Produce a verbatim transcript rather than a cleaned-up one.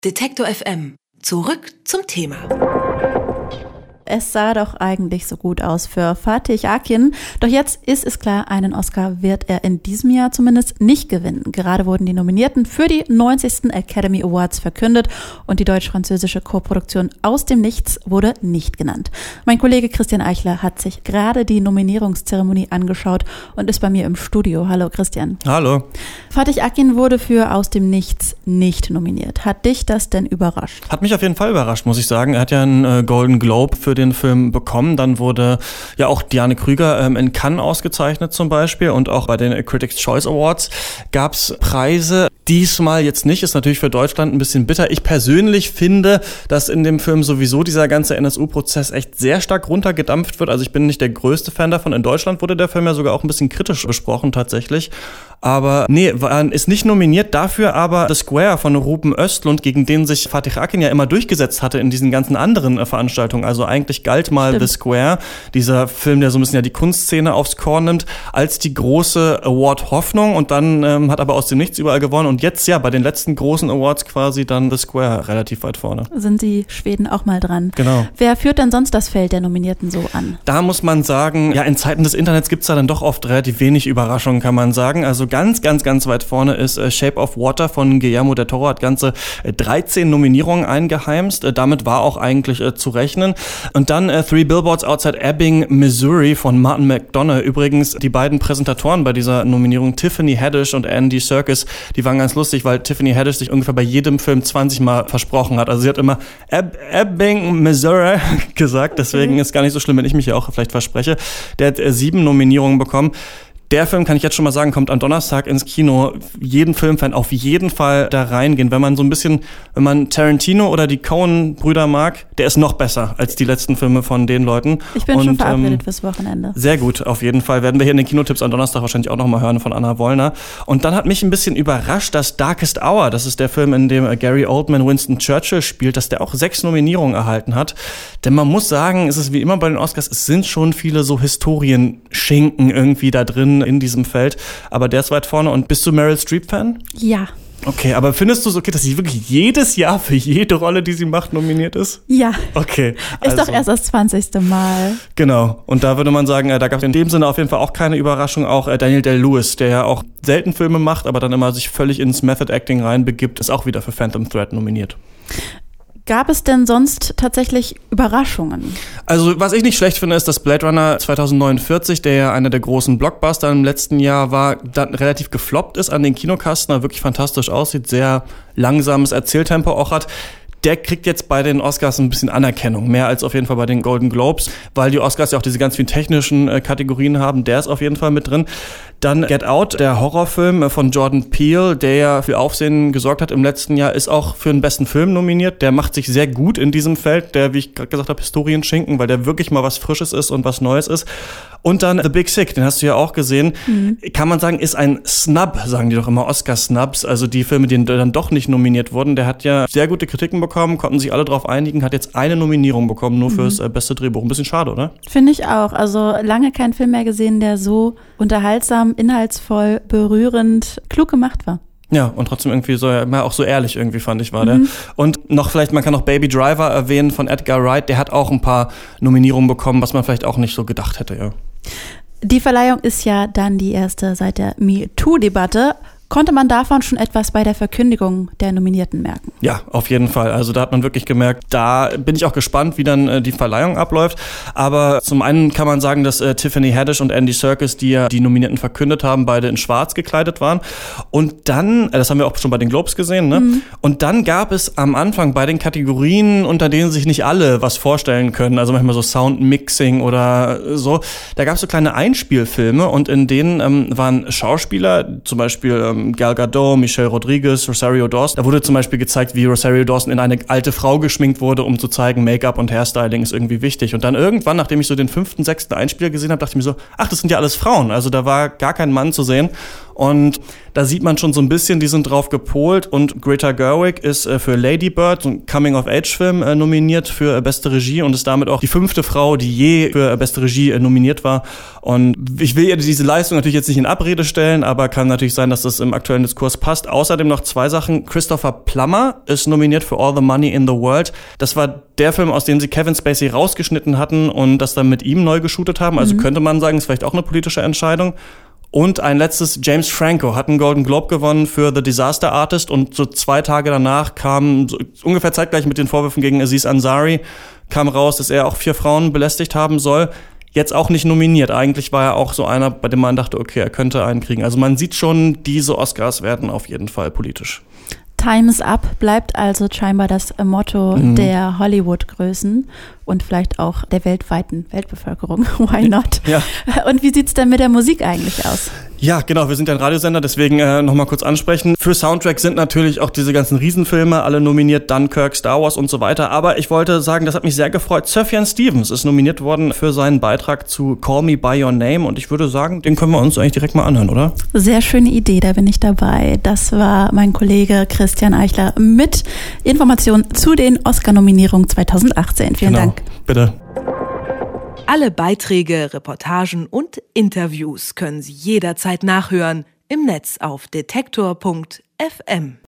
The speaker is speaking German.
Detektor F M. Zurück zum Thema. Es sah doch eigentlich so gut aus für Fatih Akin. Doch jetzt ist es klar, einen Oscar wird er in diesem Jahr zumindest nicht gewinnen. Gerade wurden die Nominierten für die neunzigsten Academy Awards verkündet und die deutsch-französische Koproduktion Aus dem Nichts wurde nicht genannt. Mein Kollege Christian Eichler hat sich gerade die Nominierungszeremonie angeschaut und ist bei mir im Studio. Hallo Christian. Hallo. Fatih Akin wurde für Aus dem Nichts nicht nominiert. Hat dich das denn überrascht? Hat mich auf jeden Fall überrascht, muss ich sagen. Er hat ja einen äh, Golden Globe für den Film bekommen. Dann wurde ja auch Diane Krüger ähm, in Cannes ausgezeichnet zum Beispiel und auch bei den Critics' Choice Awards gab es Preise. Diesmal jetzt nicht, ist natürlich für Deutschland ein bisschen bitter. Ich persönlich finde, dass in dem Film sowieso dieser ganze N S U-Prozess echt sehr stark runtergedampft wird. Also ich bin nicht der größte Fan davon. In Deutschland wurde der Film ja sogar auch ein bisschen kritisch besprochen tatsächlich. Aber nee, ist nicht nominiert, dafür aber The Square von Ruben Östlund, gegen den sich Fatih Akin ja immer durchgesetzt hatte in diesen ganzen anderen äh, Veranstaltungen. Also eigentlich galt mal Stimmt. The Square, dieser Film, der so ein bisschen ja die Kunstszene aufs Korn nimmt, als die große Award-Hoffnung und dann ähm, hat aber aus dem Nichts überall gewonnen und jetzt ja bei den letzten großen Awards quasi dann The Square relativ weit vorne. Sind die Schweden auch mal dran. Genau. Wer führt denn sonst das Feld der Nominierten so an? Da muss man sagen, ja in Zeiten des Internets gibt's da dann doch oft relativ wenig Überraschungen, kann man sagen. Also ganz, ganz, ganz weit vorne ist äh, Shape of Water von Guillermo del Toro, hat ganze äh, dreizehn Nominierungen eingeheimst. Äh, damit war auch eigentlich äh, zu rechnen. Und dann äh, Three Billboards Outside Ebbing, Missouri von Martin McDonagh. Übrigens die beiden Präsentatoren bei dieser Nominierung, Tiffany Haddish und Andy Serkis, die waren ganz lustig, weil Tiffany Haddish sich ungefähr bei jedem Film zwanzig Mal versprochen hat. Also sie hat immer Eb- Ebbing, Missouri gesagt. Deswegen ist gar nicht so schlimm, wenn ich mich hier auch vielleicht verspreche. Der hat äh, sieben Nominierungen bekommen. Der Film, kann ich jetzt schon mal sagen, kommt am Donnerstag ins Kino. Jeden Filmfan auf jeden Fall da reingehen. Wenn man so ein bisschen, wenn man Tarantino oder die Coen-Brüder mag, der ist noch besser als die letzten Filme von den Leuten. Ich bin und, schon verabredet ähm, fürs Wochenende. Sehr gut, auf jeden Fall. Werden wir hier in den Kinotipps am Donnerstag wahrscheinlich auch noch mal hören von Anna Wollner. Und dann hat mich ein bisschen überrascht, dass Darkest Hour, das ist der Film, in dem Gary Oldman Winston Churchill spielt, dass der auch sechs Nominierungen erhalten hat. Denn man muss sagen, es ist wie immer bei den Oscars, es sind schon viele so Historienschinken irgendwie da drin in diesem Feld, aber der ist weit vorne. Und bist du Meryl Streep-Fan? Ja. Okay, aber findest du es okay, dass sie wirklich jedes Jahr für jede Rolle, die sie macht, nominiert ist? Ja. Okay. Ist also, doch erst das zwanzigste Mal. Genau. Und da würde man sagen, da gab es in dem Sinne auf jeden Fall auch keine Überraschung. Auch Daniel Day-Lewis, der ja auch selten Filme macht, aber dann immer sich völlig ins Method-Acting reinbegibt, ist auch wieder für Phantom Thread nominiert. Gab es denn sonst tatsächlich Überraschungen? Also was ich nicht schlecht finde, ist, dass Blade Runner zwanzig neunundvierzig, der ja einer der großen Blockbuster im letzten Jahr war, dann relativ gefloppt ist an den Kinokasten, aber wirklich fantastisch aussieht, sehr langsames Erzähltempo auch hat. Der kriegt jetzt bei den Oscars ein bisschen Anerkennung, mehr als auf jeden Fall bei den Golden Globes, weil die Oscars ja auch diese ganz vielen technischen äh, Kategorien haben, der ist auf jeden Fall mit drin. Dann Get Out, der Horrorfilm von Jordan Peele, der ja für Aufsehen gesorgt hat im letzten Jahr, ist auch für den besten Film nominiert. Der macht sich sehr gut in diesem Feld, der, wie ich gerade gesagt habe, Historienschinken, weil der wirklich mal was Frisches ist und was Neues ist. Und dann The Big Sick, den hast du ja auch gesehen. Mhm. Kann man sagen, ist ein Snub, sagen die doch immer, Oscar-Snubs. Also die Filme, die dann doch nicht nominiert wurden. Der hat ja sehr gute Kritiken bekommen, konnten sich alle drauf einigen, hat jetzt eine Nominierung bekommen, nur mhm. fürs äh, beste Drehbuch. Ein bisschen schade, oder? Finde ich auch. Also lange keinen Film mehr gesehen, der so unterhaltsam, inhaltsvoll, berührend, klug gemacht war. Ja, und trotzdem irgendwie so, ja, auch so ehrlich irgendwie, fand ich, war der. Mhm. Und noch vielleicht, man kann noch Baby Driver erwähnen von Edgar Wright, der hat auch ein paar Nominierungen bekommen, was man vielleicht auch nicht so gedacht hätte, ja. Die Verleihung ist ja dann die erste seit der MeToo-Debatte. Konnte man davon schon etwas bei der Verkündigung der Nominierten merken? Ja, auf jeden Fall. Also da hat man wirklich gemerkt, da bin ich auch gespannt, wie dann äh, die Verleihung abläuft. Aber zum einen kann man sagen, dass äh, Tiffany Haddish und Andy Serkis, die ja die Nominierten verkündet haben, beide in schwarz gekleidet waren. Und dann, äh, das haben wir auch schon bei den Globes gesehen, ne? Mhm. Und dann gab es am Anfang bei den Kategorien, unter denen sich nicht alle was vorstellen können, also manchmal so Soundmixing oder so, da gab es so kleine Einspielfilme und in denen ähm, waren Schauspieler, zum Beispiel ähm, Gal Gadot, Michelle Rodriguez, Rosario Dawson. Da wurde zum Beispiel gezeigt, wie Rosario Dawson in eine alte Frau geschminkt wurde, um zu zeigen, Make-up und Hairstyling ist irgendwie wichtig. Und dann irgendwann, nachdem ich so den fünften, sechsten Einspieler gesehen habe, dachte ich mir so, ach, das sind ja alles Frauen. Also da war gar kein Mann zu sehen. Und da sieht man schon so ein bisschen, die sind drauf gepolt. Und Greta Gerwig ist äh, für Lady Bird, so ein Coming-of-Age-Film, äh, nominiert für äh, beste Regie und ist damit auch die fünfte Frau, die je für äh, beste Regie äh, nominiert war. Und ich will ihr diese Leistung natürlich jetzt nicht in Abrede stellen, aber kann natürlich sein, dass das im aktuellen Diskurs passt. Außerdem noch zwei Sachen. Christopher Plummer ist nominiert für All the Money in the World. Das war der Film, aus dem sie Kevin Spacey rausgeschnitten hatten und das dann mit ihm neu geshootet haben. Also mhm. könnte man sagen, ist vielleicht auch eine politische Entscheidung. Und ein letztes, James Franco hat einen Golden Globe gewonnen für The Disaster Artist und so zwei Tage danach kam, so ungefähr zeitgleich mit den Vorwürfen gegen Aziz Ansari, kam raus, dass er auch vier Frauen belästigt haben soll. Jetzt auch nicht nominiert. Eigentlich war er auch so einer, bei dem man dachte, okay, er könnte einen kriegen. Also man sieht schon, diese Oscars werden auf jeden Fall politisch. Time's up bleibt also scheinbar das Motto mhm. der Hollywood-Größen und vielleicht auch der weltweiten Weltbevölkerung. Why not? Ja. Und wie sieht's denn mit der Musik eigentlich aus? Ja, genau, wir sind ja ein Radiosender, deswegen äh, nochmal kurz ansprechen. Für Soundtrack sind natürlich auch diese ganzen Riesenfilme alle nominiert, Dunkirk, Star Wars und so weiter. Aber ich wollte sagen, das hat mich sehr gefreut. Sufjan Stevens ist nominiert worden für seinen Beitrag zu Call Me By Your Name und ich würde sagen, den können wir uns eigentlich direkt mal anhören, oder? Sehr schöne Idee, da bin ich dabei. Das war mein Kollege Christian Eichler mit Informationen zu den Oscar-Nominierungen zwanzig achtzehn. Vielen genau. Dank. Bitte. Alle Beiträge, Reportagen und Interviews können Sie jederzeit nachhören im Netz auf detektor punkt f m.